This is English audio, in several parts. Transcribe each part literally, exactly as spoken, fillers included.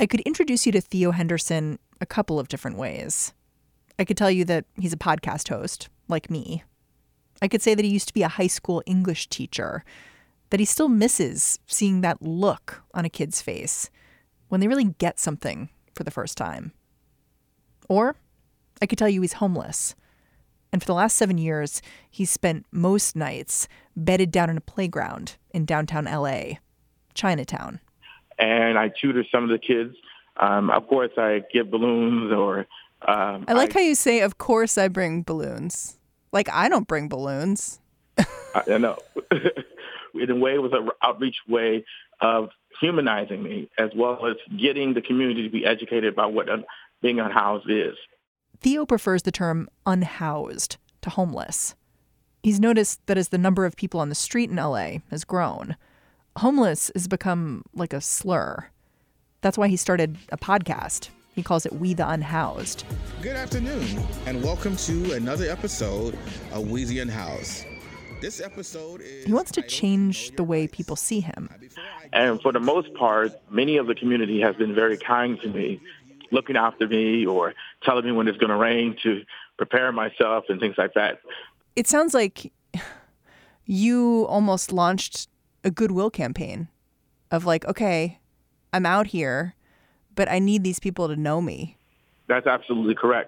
I could introduce you to Theo Henderson a couple of different ways. I could tell you that he's a podcast host, like me. I could say that he used to be a high school English teacher, that he still misses seeing that look on a kid's face when they really get something for the first time. Or I could tell you he's homeless. And for the last seven years, he's spent most nights bedded down in a playground in downtown L A, Chinatown. And I tutor some of the kids. Um, of course, I give balloons or... Um, I like I, how you say, of course I bring balloons. Like, I don't bring balloons. I know. In a way, it was an outreach way of humanizing me, as well as getting the community to be educated about what being unhoused is. Theo prefers the term unhoused to homeless. He's noticed that as the number of people on the street in L A has grown, homeless has become like a slur. That's why he started a podcast. He calls it We the Unhoused. Good afternoon, and welcome to another episode of We the Unhoused. This episode is... He wants to change the way people see him. And for the most part, many of the community has been very kind to me, looking after me or telling me when it's going to rain to prepare myself and things like that. It sounds like you almost launched a goodwill campaign of like, okay, I'm out here, but I need these people to know me. That's absolutely correct.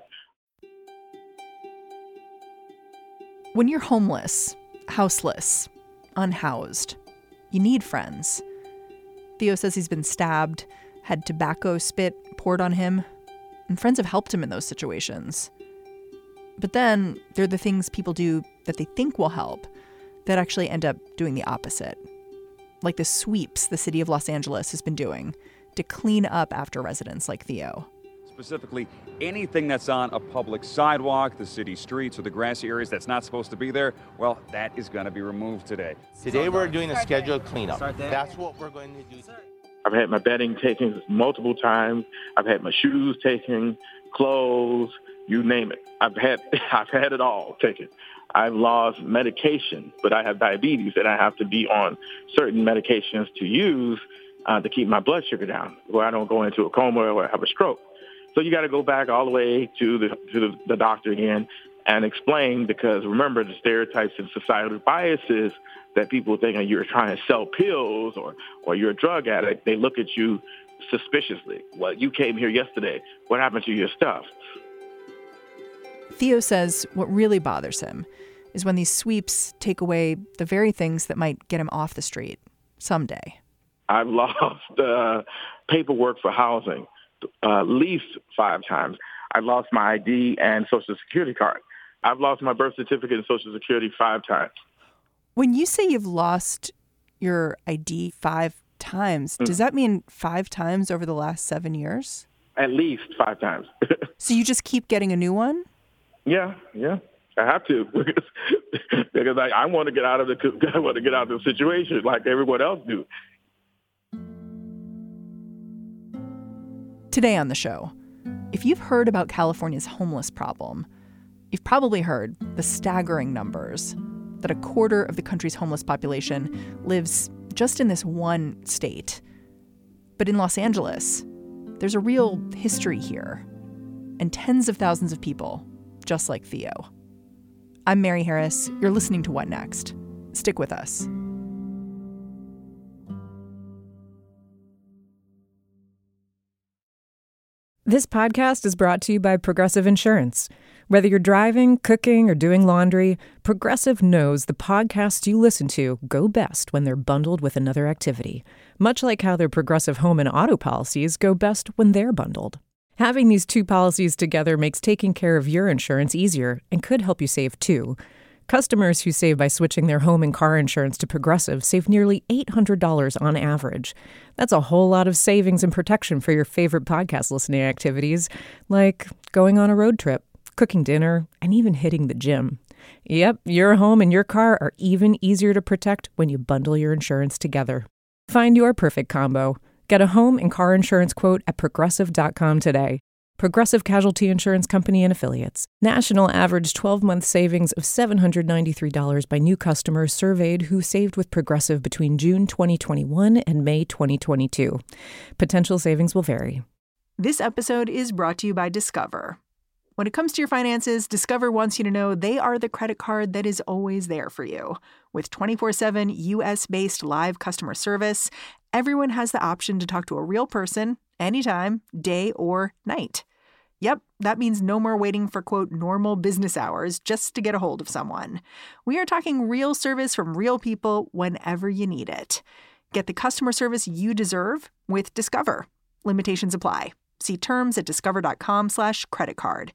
When you're homeless, houseless, unhoused, you need friends. Theo says he's been stabbed, had tobacco spit poured on him, and friends have helped him in those situations. But then there are the things people do that they think will help that actually end up doing the opposite. Like the sweeps the city of Los Angeles has been doing to clean up after residents like Theo. Specifically, anything that's on a public sidewalk, the city streets, or the grassy areas that's not supposed to be there, well, that is going to be removed today. Today we're doing a scheduled cleanup. That's what we're going to do. I've had my bedding taken multiple times. I've had my shoes taken, clothes, you name it. I've had I've had it all taken. I've lost medication, but I have diabetes, and I have to be on certain medications to use uh, to keep my blood sugar down, where I don't go into a coma or have a stroke. So you got to go back all the way to the to the, the doctor again and explain, because remember the stereotypes and societal biases that people think you're trying to sell pills or, or you're a drug addict. They look at you suspiciously. Well, you came here yesterday. What happened to your stuff? Theo says what really bothers him is when these sweeps take away the very things that might get him off the street someday. I've lost uh, paperwork for housing uh, at least five times. I lost my I D and Social Security card. I've lost my birth certificate and Social Security five times. When you say you've lost your I D five times, mm-hmm. does that mean five times over the last seven years? At least five times. So you just keep getting a new one? Yeah, yeah. I have to because, because I, I want to get out of the I want to get out of the situation like everyone else do. Today on the show, if you've heard about California's homeless problem, you've probably heard the staggering numbers that a quarter of the country's homeless population lives just in this one state. But in Los Angeles, there's a real history here, and tens of thousands of people just like Theo. I'm Mary Harris. You're listening to What Next? Stick with us. This podcast is brought to you by Progressive Insurance. Whether you're driving, cooking, or doing laundry, Progressive knows the podcasts you listen to go best when they're bundled with another activity, much like how their Progressive home and auto policies go best when they're bundled. Having these two policies together makes taking care of your insurance easier and could help you save too. Customers who save by switching their home and car insurance to Progressive save nearly eight hundred dollars on average. That's a whole lot of savings and protection for your favorite podcast listening activities, like going on a road trip, cooking dinner, and even hitting the gym. Yep, your home and your car are even easier to protect when you bundle your insurance together. Find your perfect combo. Get a home and car insurance quote at progressive dot com today. Progressive Casualty Insurance Company and Affiliates. National average twelve-month savings of seven hundred ninety-three dollars by new customers surveyed who saved with Progressive between June twenty twenty-one and May twenty twenty-two. Potential savings will vary. This episode is brought to you by Discover. When it comes to your finances, Discover wants you to know they are the credit card that is always there for you. With twenty-four seven U S-based live customer service, everyone has the option to talk to a real person anytime, day or night. Yep, that means no more waiting for, quote, normal business hours just to get a hold of someone. We are talking real service from real people whenever you need it. Get the customer service you deserve with Discover. Limitations apply. See terms at discover.com slash credit card.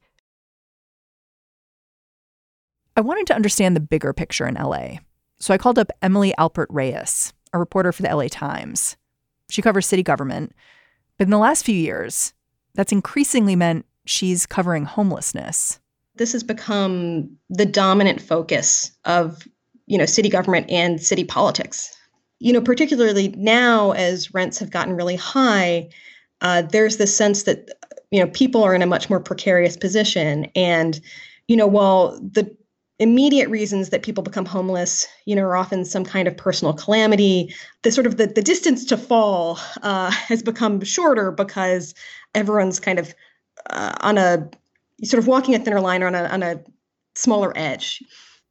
I wanted to understand the bigger picture in L A, so I called up Emily Alpert Reyes, a reporter for the L A Times. She covers city government, but in the last few years, that's increasingly meant she's covering homelessness. This has become the dominant focus of, you know, city government and city politics. You know, particularly now as rents have gotten really high, uh, there's this sense that, you know, people are in a much more precarious position. And, you know, while the immediate reasons that people become homeless, you know, are often some kind of personal calamity, the sort of the, the distance to fall uh, has become shorter because everyone's kind of uh, on a sort of walking a thinner line or on a, on a smaller edge.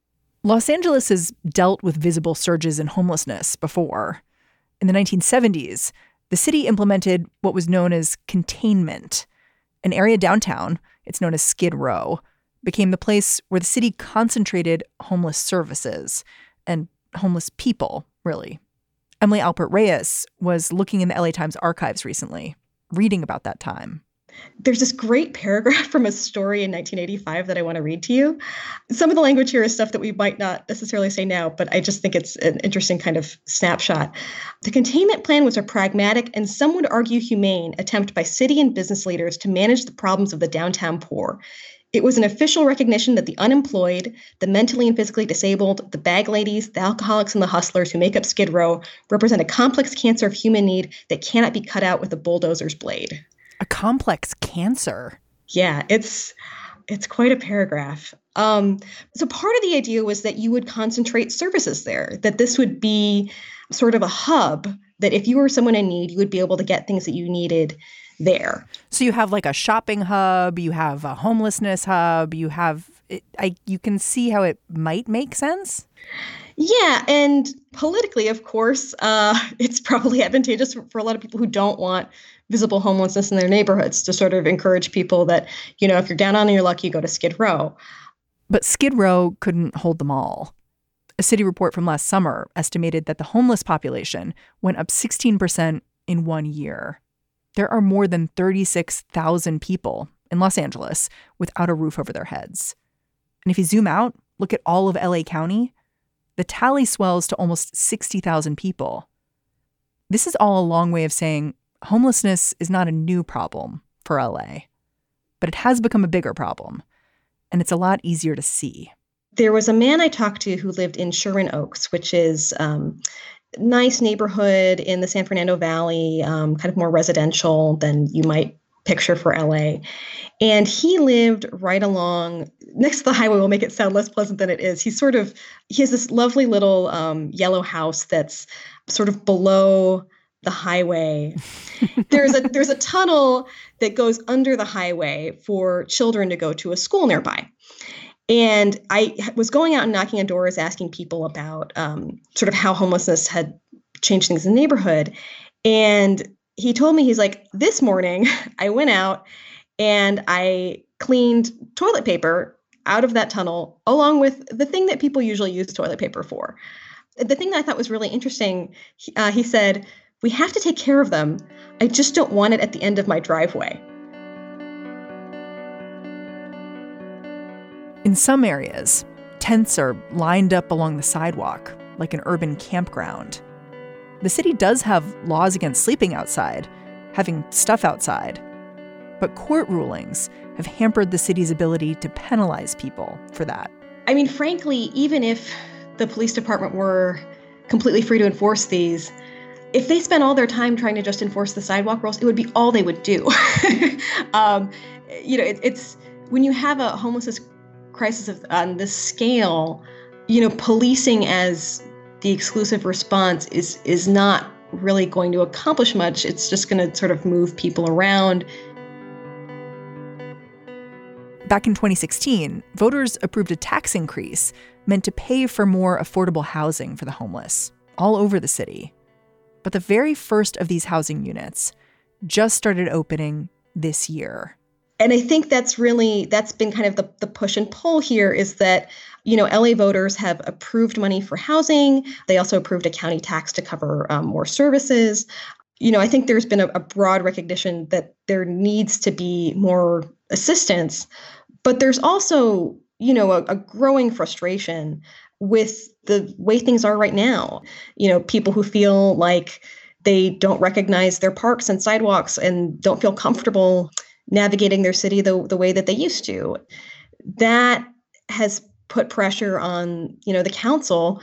Los Angeles has dealt with visible surges in homelessness before. In the nineteen seventies, the city implemented what was known as containment. An area downtown, it's known as Skid Row, became the place where the city concentrated homeless services and homeless people, really. Emily Alpert Reyes was looking in the L A Times archives recently, reading about that time. There's this great paragraph from a story in nineteen eighty-five that I want to read to you. Some of the language here is stuff that we might not necessarily say now, but I just think it's an interesting kind of snapshot. The containment plan was a pragmatic and some would argue humane attempt by city and business leaders to manage the problems of the downtown poor. It was an official recognition that the unemployed, the mentally and physically disabled, the bag ladies, the alcoholics, and the hustlers who make up Skid Row represent a complex cancer of human need that cannot be cut out with a bulldozer's blade. A complex cancer? Yeah, it's it's quite a paragraph. Um, so part of the idea was that you would concentrate services there, that this would be sort of a hub, that if you were someone in need, you would be able to get things that you needed there. So you have like a shopping hub, you have a homelessness hub, you have, it, I, you can see how it might make sense? Yeah, and politically, of course, uh, it's probably advantageous for, for a lot of people who don't want visible homelessness in their neighborhoods to sort of encourage people that, you know, if you're down on your luck, you go to Skid Row. But Skid Row couldn't hold them all. A city report from last summer estimated that the homeless population went up sixteen percent in one year. There are more than thirty-six thousand people in Los Angeles without a roof over their heads. And if you zoom out, look at all of L A County, the tally swells to almost sixty thousand people. This is all a long way of saying homelessness is not a new problem for L A, but it has become a bigger problem, and it's a lot easier to see. There was a man I talked to who lived in Sherman Oaks, which is um, a nice neighborhood in the San Fernando Valley, um, kind of more residential than you might picture for L A. And he lived right along next to the highway. Will make it sound less pleasant than it is. He's sort of, he has this lovely little um, yellow house that's sort of below the highway. There's a there's a tunnel that goes under the highway for children to go to a school nearby. And I was going out and knocking on doors, asking people about um, sort of how homelessness had changed things in the neighborhood. And he told me, he's like, this morning I went out and I cleaned toilet paper out of that tunnel, along with the thing that people usually use toilet paper for. The thing that I thought was really interesting, uh, he said, we have to take care of them. I just don't want it at the end of my driveway. In some areas, tents are lined up along the sidewalk, like an urban campground. The city does have laws against sleeping outside, having stuff outside. But court rulings have hampered the city's ability to penalize people for that. I mean, frankly, even if the police department were completely free to enforce these, if they spent all their time trying to just enforce the sidewalk rules, it would be all they would do. um, you know, it, it's when you have a homelessness crisis of, on this scale, you know, policing as the exclusive response is is not really going to accomplish much. It's just going to sort of move people around. Back in twenty sixteen, voters approved a tax increase meant to pay for more affordable housing for the homeless all over the city. But the very first of these housing units just started opening this year. And I think that's really, that's been kind of the, the push and pull here is that, you know, L A voters have approved money for housing. They also approved a county tax to cover um, more services. You know, I think there's been a, a broad recognition that there needs to be more assistance, but there's also, you know, a, a growing frustration with the way things are right now. You know, people who feel like they don't recognize their parks and sidewalks and don't feel comfortable navigating their city the, the way that they used to. That has put pressure on, you know, the council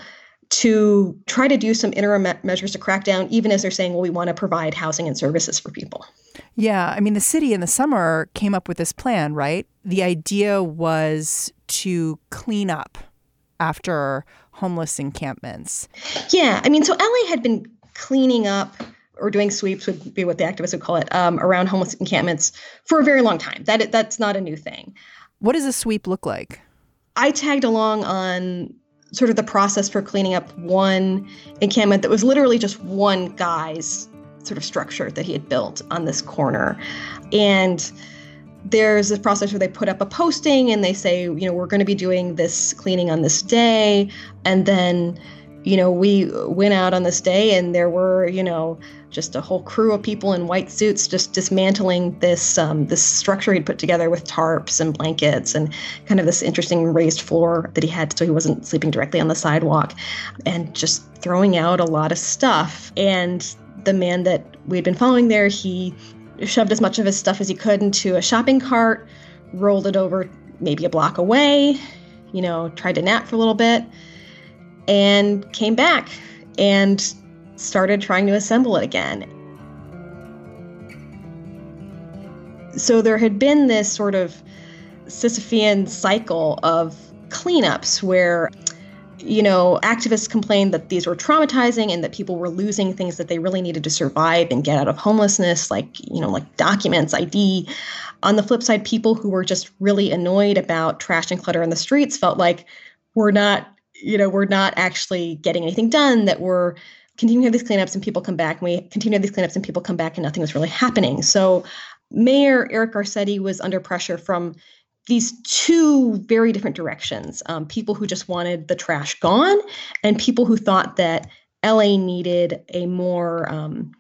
to try to do some interim me- measures to crack down, even as they're saying, well, we want to provide housing and services for people. Yeah, I mean, the city in the summer came up with this plan, right? The idea was to clean up after homeless encampments. Yeah, I mean, so L A had been cleaning up, or doing sweeps would be what the activists would call it, um, around homeless encampments for a very long time. That That's not a new thing. What does a sweep look like? I tagged along on sort of the process for cleaning up one encampment that was literally just one guy's sort of structure that he had built on this corner. And there's this process where they put up a posting and they say, you know, we're going to be doing this cleaning on this day. And then, you know, we went out on this day and there were, you know, just a whole crew of people in white suits just dismantling this um, this structure he'd put together with tarps and blankets and kind of this interesting raised floor that he had so he wasn't sleeping directly on the sidewalk, and just throwing out a lot of stuff. And the man that we'd been following there, he shoved as much of his stuff as he could into a shopping cart, rolled it over maybe a block away, you know, tried to nap for a little bit, and came back and started trying to assemble it again. So there had been this sort of Sisyphean cycle of cleanups where, you know, activists complained that these were traumatizing and that people were losing things that they really needed to survive and get out of homelessness, like, you know, like documents, I D. On the flip side, people who were just really annoyed about trash and clutter in the streets felt like we're not, you know, we're not actually getting anything done, that we're continuing to have these cleanups and people come back, and we continue to have these cleanups and people come back and nothing was really happening. So Mayor Eric Garcetti was under pressure from these two very different directions. Um, people who just wanted the trash gone and people who thought that L A needed a more, um,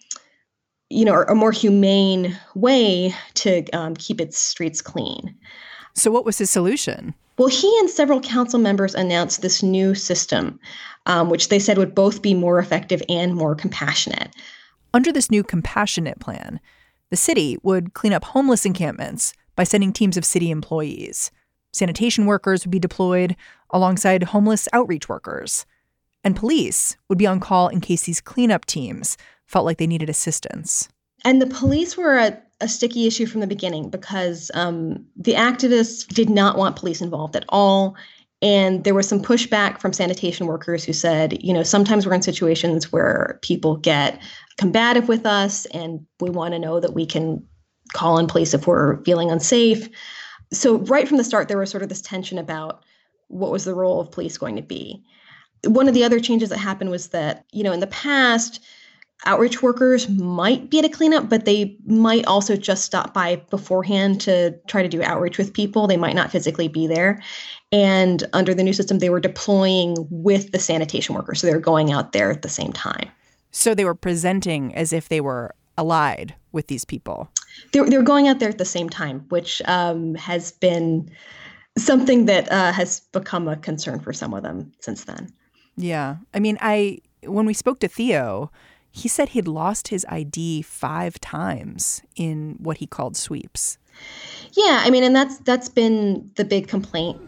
you know, a more humane way to um, keep its streets clean. So what was his solution? Well, he and several council members announced this new system, um, which they said would both be more effective and more compassionate. Under this new compassionate plan, the city would clean up homeless encampments by sending teams of city employees. Sanitation workers would be deployed alongside homeless outreach workers. And police would be on call in case these cleanup teams felt like they needed assistance. And the police were a, a sticky issue from the beginning because um, the activists did not want police involved at all. And there was some pushback from sanitation workers who said, you know, sometimes we're in situations where people get combative with us and we want to know that we can call in police if we're feeling unsafe. So right from the start, there was sort of this tension about what was the role of police going to be. One of the other changes that happened was that, you know, in the past, outreach workers might be at a cleanup, but they might also just stop by beforehand to try to do outreach with people. They might not physically be there. And under the new system, they were deploying with the sanitation workers. So they were going out there at the same time. So they were presenting as if they were allied with these people. They're, they're going out there at the same time, which um, has been something that uh, has become a concern for some of them since then. Yeah. I mean, I when we spoke to Theo, he said he'd lost his I D five times in what he called sweeps. Yeah, I mean, and that's that's been the big complaint.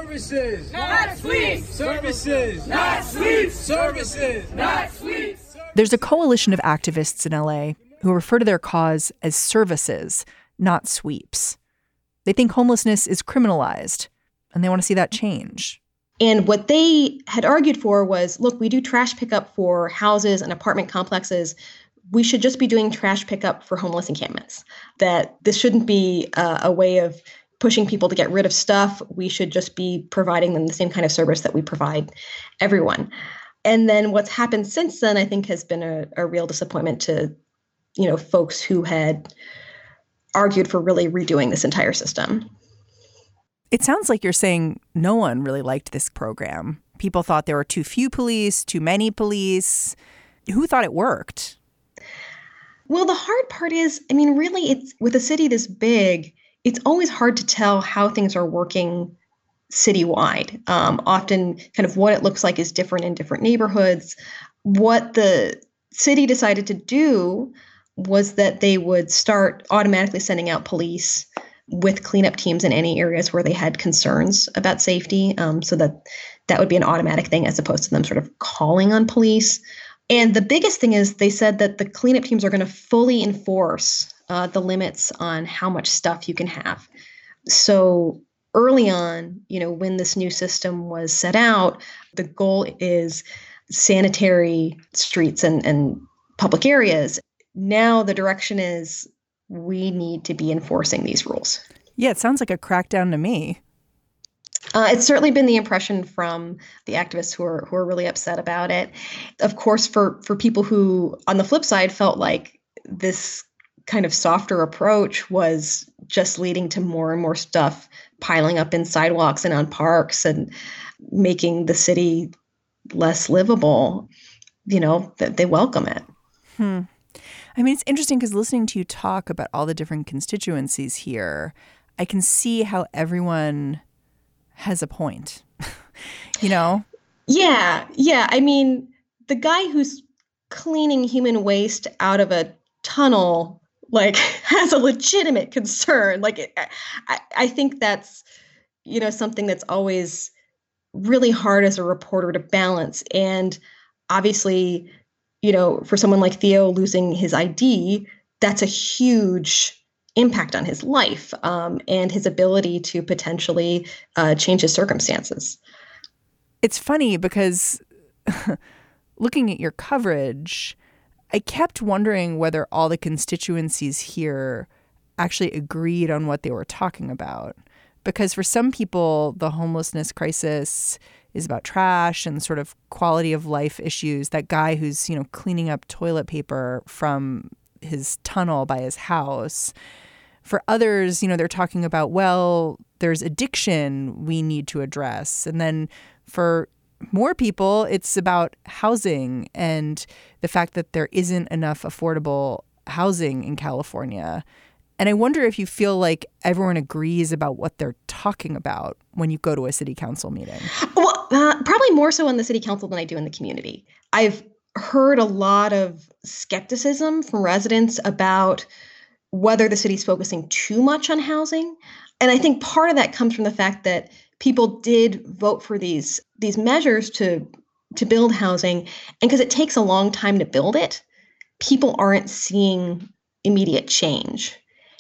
Services, not sweeps. Services, not sweeps. Services, not sweeps. There's a coalition of activists in L A who refer to their cause as services, not sweeps. They think homelessness is criminalized, and they want to see that change. And what they had argued for was, look, we do trash pickup for houses and apartment complexes. We should just be doing trash pickup for homeless encampments. That this shouldn't be a, a way of pushing people to get rid of stuff. We should just be providing them the same kind of service that we provide everyone. And then what's happened since then, I think, has been a, a real disappointment to, you know, folks who had argued for really redoing this entire system. It sounds like you're saying no one really liked this program. People thought there were too few police, too many police. Who thought it worked? Well, the hard part is, I mean, really, it's with a city this big, it's always hard to tell how things are working citywide. Um, often kind of what it looks like is different in different neighborhoods. What the city decided to do was that they would start automatically sending out police with cleanup teams in any areas where they had concerns about safety, um, so that that would be an automatic thing as opposed to them sort of calling on police. And the biggest thing is they said that the cleanup teams are going to fully enforce uh, the limits on how much stuff you can have. So early on, you know, when this new system was set out, the goal is sanitary streets and, and public areas. Now the direction is we need to be enforcing these rules. Yeah, it sounds like a crackdown to me. Uh, it's certainly been the impression from the activists who are who are really upset about it. Of course, for for people who, on the flip side, felt like this kind of softer approach was just leading to more and more stuff piling up in sidewalks and on parks and making the city less livable, you know, that they welcome it. Hmm. I mean, it's interesting because listening to you talk about all the different constituencies here, I can see how everyone has a point, you know? Yeah, yeah. I mean, the guy who's cleaning human waste out of a tunnel, like, has a legitimate concern. Like, it, I, I think that's, you know, something that's always really hard as a reporter to balance. And obviously, you know, for someone like Theo losing his I D, that's a huge impact on his life um, and his ability to potentially uh, change his circumstances. It's funny because looking at your coverage, I kept wondering whether all the constituencies here actually agreed on what they were talking about. Because for some people, the homelessness crisis is about trash and sort of quality of life issues. That guy who's, you know, cleaning up toilet paper from his tunnel by his house. For others, you know, they're talking about, well, there's addiction we need to address. And then for more people, it's about housing and the fact that there isn't enough affordable housing in California. And I wonder if you feel like everyone agrees about what they're talking about when you go to a city council meeting. Well, uh, probably more so on the city council than I do in the community. I've heard a lot of skepticism from residents about whether the city's focusing too much on housing. And I think part of that comes from the fact that people did vote for these these measures to to build housing. And because it takes a long time to build it, people aren't seeing immediate change.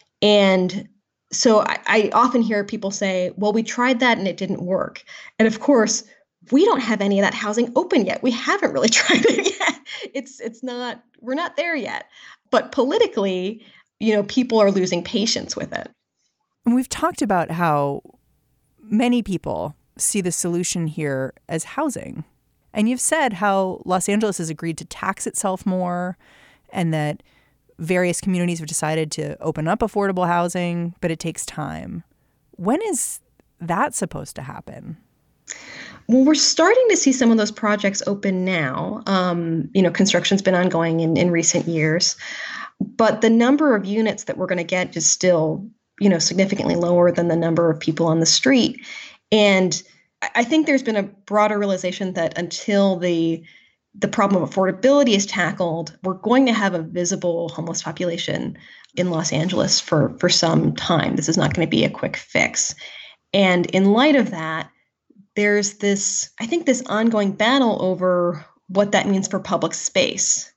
And so I, I often hear people say, well, we tried that and it didn't work. And of course, we don't have any of that housing open yet. We haven't really tried it yet. It's it's not, we're not there yet. But politically, you know, people are losing patience with it. And we've talked about how many people see the solution here as housing. And you've said how Los Angeles has agreed to tax itself more and that various communities have decided to open up affordable housing, but it takes time. When is that supposed to happen? Well, we're starting to see some of those projects open now. Um, you know, construction's been ongoing in, in recent years, but the number of units that we're going to get is still, you know, significantly lower than the number of people on the street. And I think there's been a broader realization that until the the problem of affordability is tackled, we're going to have a visible homeless population in Los Angeles for, for some time. This is not going to be a quick fix. And in light of that, there's this, I think, this ongoing battle over what that means for public space.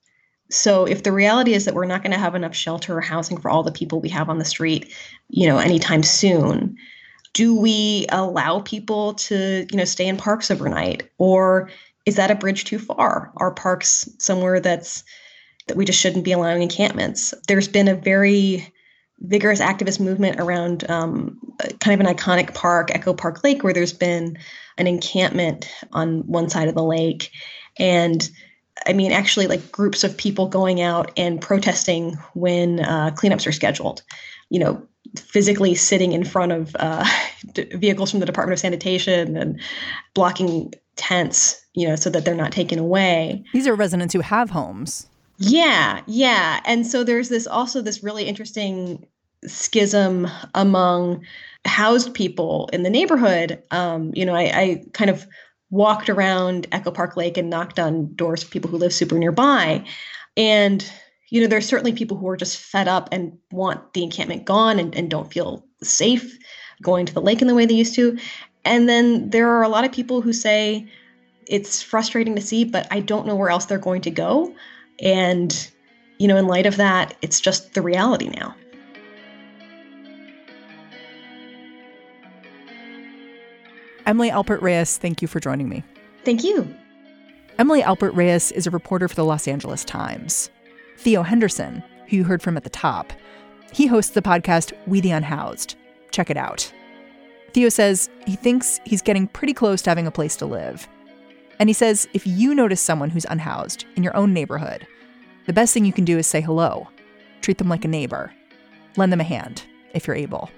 So if the reality is that we're not going to have enough shelter or housing for all the people we have on the street, you know, anytime soon, do we allow people to, you know, stay in parks overnight? Or is that a bridge too far? Are parks somewhere that's that we just shouldn't be allowing encampments? There's been a very vigorous activist movement around um, kind of an iconic park, Echo Park Lake, where there's been an encampment on one side of the lake. And I mean, actually, like groups of people going out and protesting when uh, cleanups are scheduled, you know, physically sitting in front of uh, vehicles from the Department of Sanitation and blocking tents, you know, so that they're not taken away. These are residents who have homes. Yeah, yeah. And so there's this also this really interesting schism among housed people in the neighborhood. Um, you know, I, I kind of walked around Echo Park Lake and knocked on doors for people who live super nearby. And, you know, there's certainly people who are just fed up and want the encampment gone and, and don't feel safe going to the lake in the way they used to. And then there are a lot of people who say it's frustrating to see, but I don't know where else they're going to go. And, you know, in light of that, it's just the reality now. Emily Alpert Reyes, thank you for joining me. Thank you. Emily Alpert Reyes is a reporter for the Los Angeles Times. Theo Henderson, who you heard from at the top, he hosts the podcast We the Unhoused. Check it out. Theo says he thinks he's getting pretty close to having a place to live. And he says if you notice someone who's unhoused in your own neighborhood, the best thing you can do is say hello. Treat them like a neighbor. Lend them a hand, if you're able.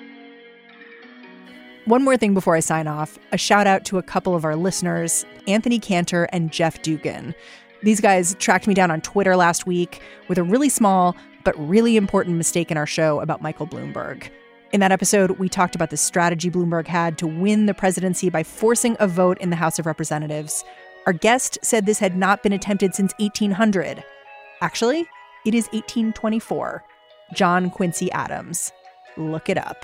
One more thing before I sign off, a shout out to a couple of our listeners, Anthony Cantor and Jeff Dugan. These guys tracked me down on Twitter last week with a really small but really important mistake in our show about Michael Bloomberg. In that episode, we talked about the strategy Bloomberg had to win the presidency by forcing a vote in the House of Representatives. Our guest said this had not been attempted since eighteen hundred. Actually, it is eighteen twenty-four. John Quincy Adams. Look it up.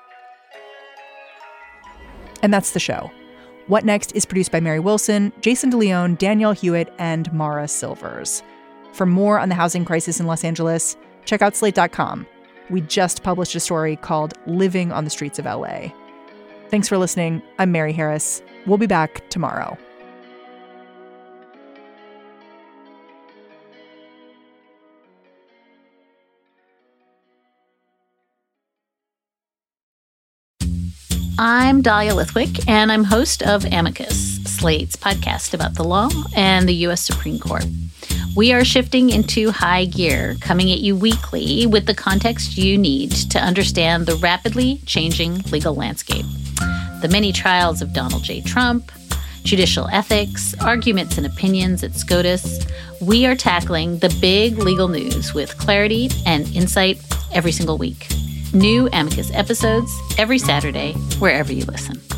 And that's the show. What Next is produced by Mary Wilson, Jason DeLeon, Danielle Hewitt, and Mara Silvers. For more on the housing crisis in Los Angeles, check out slate dot com. We just published a story called Living on the Streets of L A. Thanks for listening. I'm Mary Harris. We'll be back tomorrow. I'm Dahlia Lithwick, and I'm host of Amicus, Slate's podcast about the law and the U S Supreme Court. We are shifting into high gear, coming at you weekly with the context you need to understand the rapidly changing legal landscape. The many trials of Donald J. Trump, judicial ethics, arguments and opinions at SCOTUS. We are tackling the big legal news with clarity and insight every single week. New Amicus episodes every Saturday, wherever you listen.